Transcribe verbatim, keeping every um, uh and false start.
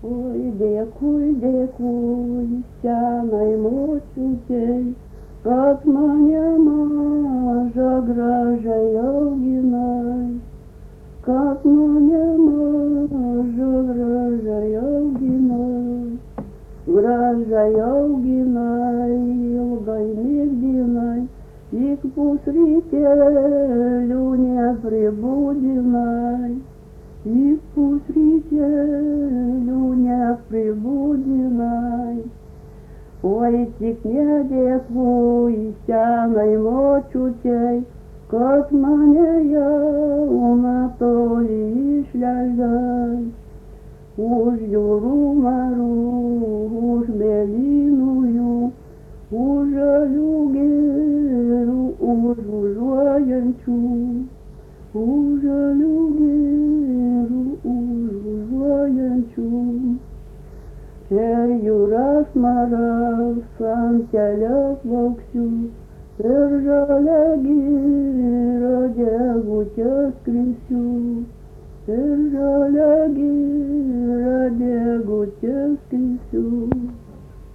Oi, dėkui, dėkui, senai močiutei, kad mane mažą gražiai auginai, kad mane mažą gražiai auginai, gražiai auginai, ilgai migdinai, tik pusrytėlių nepribūdinai. Į pusrytėlių nepribūdinai. Oi, tik nedėkui senai močiutei, kad mane jauną toli išleidai. Už jūrų marų, už mėlynų jų, už žalių gėrių, už užuojančių, už žalių gėrių, už užuojančių. Per jūras maras ant kelias plauksiu, per žalią girią degutės skrisiu, per žalią girią degutės skrisiu.